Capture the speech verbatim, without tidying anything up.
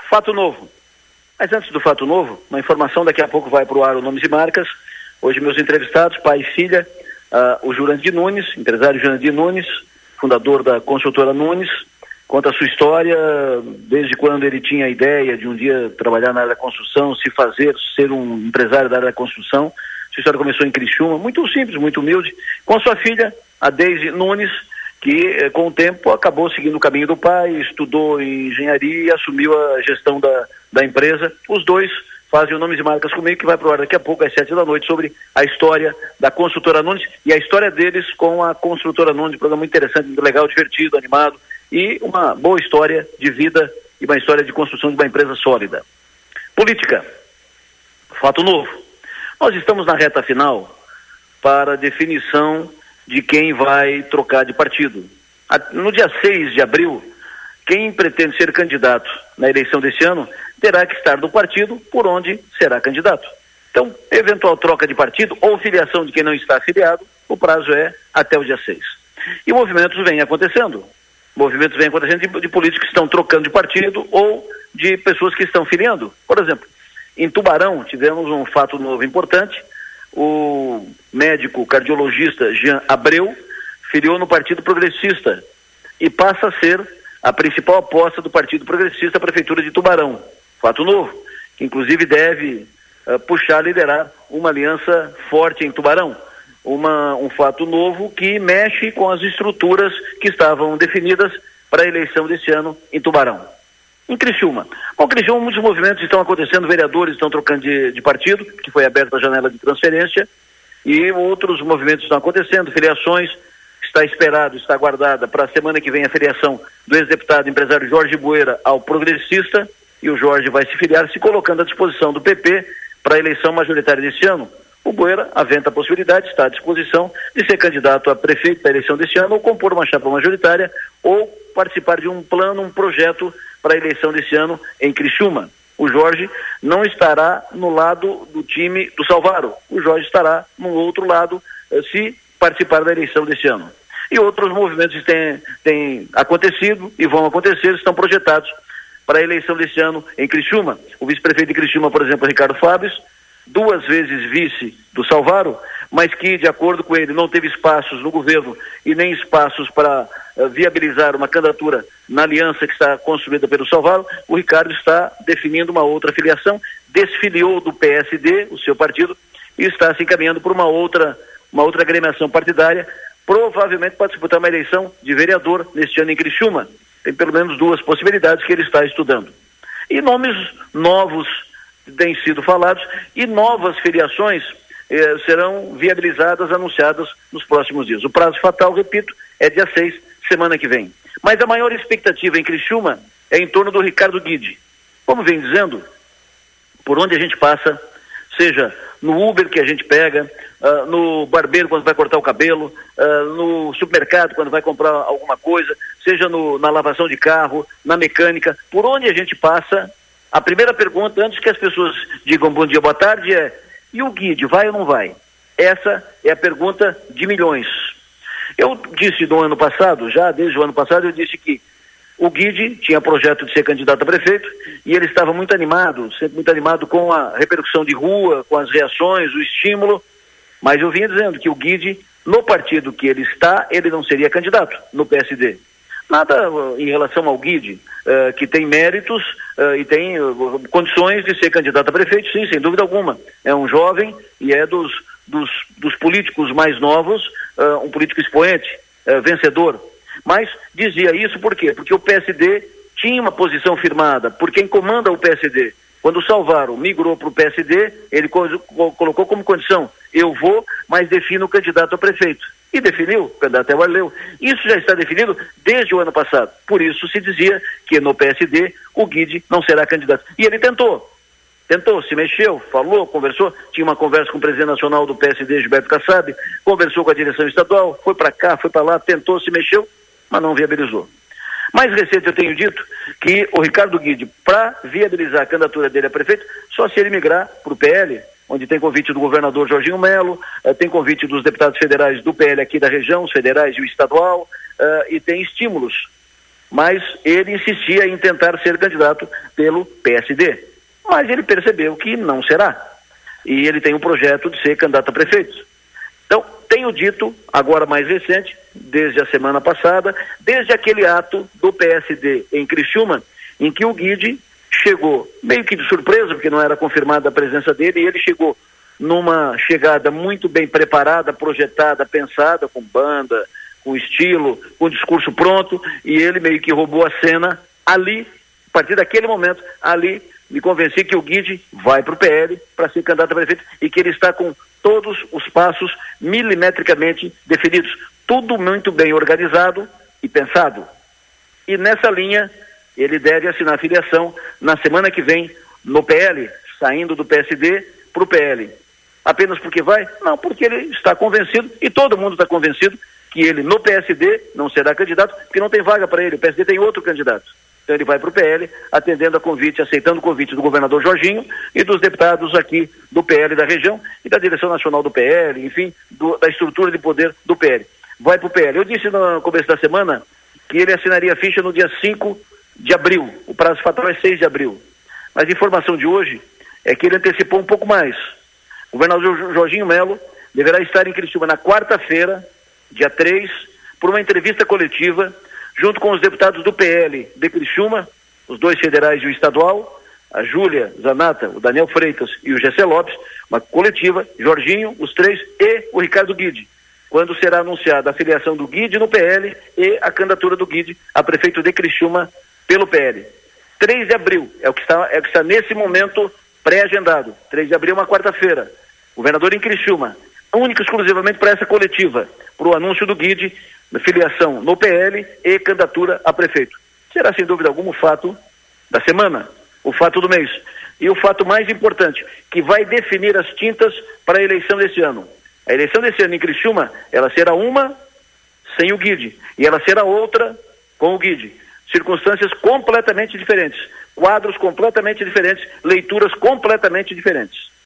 Fato novo. Mas antes do fato novo, uma informação, daqui a pouco vai para o ar o Nomes e Marcas. Hoje meus entrevistados, pai e filha, uh, o Jurandir Nunes, empresário Jurandir Nunes, fundador da construtora Nunes, conta a sua história, desde quando ele tinha a ideia de um dia trabalhar na área da construção, se fazer, ser um empresário da área da construção. Sua história começou em Criciúma, muito simples, muito humilde, com sua filha, a Deise Nunes, que com o tempo acabou seguindo o caminho do pai, estudou em engenharia e assumiu a gestão da, da empresa. Os dois fazem o Nomes e Marcas comigo, que vai pro ar daqui a pouco, às sete da noite, sobre a história da construtora Nunes e a história deles com a construtora Nunes, um programa muito interessante, muito legal, divertido, animado e uma boa história de vida e uma história de construção de uma empresa sólida. Política. Fato novo. Nós estamos na reta final para a definição de quem vai trocar de partido. No dia seis de abril, quem pretende ser candidato na eleição desse ano terá que estar no partido por onde será candidato. Então, eventual troca de partido ou filiação de quem não está afiliado, o prazo é até o dia seis. E movimentos vêm acontecendo. Movimentos vêm acontecendo de, de políticos que estão trocando de partido ou de pessoas que estão filiando. Por exemplo, em Tubarão tivemos um fato novo importante. O médico cardiologista Jean Abreu filiou no Partido Progressista e passa a ser a principal aposta do Partido Progressista à Prefeitura de Tubarão. Fato novo, que inclusive deve uh, puxar, liderar uma aliança forte em Tubarão. Uma, um fato novo que mexe com as estruturas que estavam definidas para a eleição desse ano em Tubarão. Em Criciúma. Bom, Criciúma, muitos movimentos estão acontecendo, vereadores estão trocando de, de partido, que foi aberta a janela de transferência, e outros movimentos estão acontecendo, filiações, está esperado, está aguardada para a semana que vem a filiação do ex-deputado empresário Jorge Bueira ao Progressista, e o Jorge vai se filiar, se colocando à disposição do P P para a eleição majoritária deste ano. O Bueira aventa a possibilidade, está à disposição de ser candidato a prefeito da eleição deste ano, ou compor uma chapa majoritária, ou participar de um plano, um projeto para a eleição deste ano em Criciúma. O Jorge não estará no lado do time do Salvaro, o Jorge estará no outro lado, eh, se participar da eleição deste ano. E outros movimentos têm, têm acontecido e vão acontecer, estão projetados para a eleição deste ano em Criciúma. O vice-prefeito de Criciúma, por exemplo, Ricardo Fábio, duas vezes vice do Salvaro, mas que, de acordo com ele, não teve espaços no governo e nem espaços para uh, viabilizar uma candidatura na aliança que está construída pelo Salvaro. O Ricardo está definindo uma outra filiação, desfiliou do P S D, o seu partido, e está se encaminhando por uma outra, uma outra agremiação partidária, provavelmente para disputar uma eleição de vereador neste ano em Criciúma. Tem pelo menos duas possibilidades que ele está estudando. E nomes novos têm sido falados e novas filiações eh, serão viabilizadas, anunciadas nos próximos dias. O prazo fatal, repito, é dia seis, semana que vem. Mas a maior expectativa em Criciúma é em torno do Ricardo Guide. Como vem dizendo, por onde a gente passa, seja no Uber que a gente pega, uh, no barbeiro quando vai cortar o cabelo, uh, no supermercado quando vai comprar alguma coisa, seja no, na lavação de carro, na mecânica, por onde a gente passa, a primeira pergunta, antes que as pessoas digam bom dia, boa tarde, é: e o Guide, vai ou não vai? Essa é a pergunta de milhões. Eu disse no ano passado, já desde o ano passado, eu disse que o Guide tinha projeto de ser candidato a prefeito e ele estava muito animado, sempre muito animado com a repercussão de rua, com as reações, o estímulo, mas eu vinha dizendo que o Guide, no partido que ele está, ele não seria candidato no P S D. Nada uh, em relação ao Guide, uh, que tem méritos uh, e tem uh, condições de ser candidato a prefeito, sim, sem dúvida alguma. É um jovem e é dos, dos, dos políticos mais novos, uh, um político expoente, uh, vencedor. Mas dizia isso por quê? Porque o P S D tinha uma posição firmada por quem comanda o P S D. Quando o Salvaro migrou para o P S D, ele co colocou como condição: eu vou, mas defino o candidato a prefeito. E definiu, o candidato é o Arleu. Isso já está definido desde o ano passado. Por isso se dizia que no P S D o Guide não será candidato. E ele tentou. Tentou, se mexeu, falou, conversou, tinha uma conversa com o presidente nacional do P S D, Gilberto Kassab, conversou com a direção estadual, foi para cá, foi para lá, tentou, se mexeu, mas não viabilizou. Mais recente eu tenho dito que o Ricardo Guide, para viabilizar a candidatura dele a prefeito, só se ele migrar para o P L, onde tem convite do governador Jorginho Melo, uh, tem convite dos deputados federais do P L aqui da região, os federais e o estadual, uh, e tem estímulos mas ele insistia em tentar ser candidato pelo P S D. Mas ele percebeu que não será. E ele tem um projeto de ser candidato a prefeito. Então, tenho dito, agora mais recente, desde a semana passada, desde aquele ato do P S D em Criciúma, em que o Guide chegou, meio que de surpresa, porque não era confirmada a presença dele, e ele chegou numa chegada muito bem preparada, projetada, pensada, com banda, com estilo, com discurso pronto, e ele meio que roubou a cena ali, a partir daquele momento, ali, me convenci que o Guide vai para o P L para ser candidato a prefeito e que ele está com todos os passos milimetricamente definidos. Tudo muito bem organizado e pensado. E nessa linha, ele deve assinar a filiação na semana que vem no P L, saindo do P S D para o P L. Apenas porque vai? Não, porque ele está convencido, e todo mundo está convencido, que ele no P S D não será candidato, porque não tem vaga para ele. O P S D tem outro candidato. Então ele vai para o P L, atendendo a convite, aceitando o convite do governador Jorginho e dos deputados aqui do P L da região e da direção nacional do P L, enfim, do, da estrutura de poder do P L. Vai para o P L. Eu disse no começo da semana que ele assinaria a ficha no dia cinco de abril. O prazo fatal é seis de abril. Mas a informação de hoje é que ele antecipou um pouco mais. O governador Jorginho Melo deverá estar em Criciúma na quarta-feira, dia três, por uma entrevista coletiva junto com os deputados do P L de Criciúma, os dois federais e o estadual, a Júlia Zanata, o Daniel Freitas e o Gessé Lopes, uma coletiva, Jorginho, os três, e o Ricardo Guide, quando será anunciada a filiação do Guide no P L e a candidatura do Guide a prefeito de Criciúma pelo P L. três de abril, é o que está, é o que está nesse momento pré-agendado. três de abril é uma quarta-feira. Governador em Criciúma, única e exclusivamente para essa coletiva, para o anúncio do Guide, filiação no P L e candidatura a prefeito. Será sem dúvida alguma o fato da semana, o fato do mês. E o fato mais importante, que vai definir as tintas para a eleição desse ano. A eleição desse ano em Criciúma, ela será uma sem o Guide, e ela será outra com o Guide. Circunstâncias completamente diferentes, quadros completamente diferentes, leituras completamente diferentes.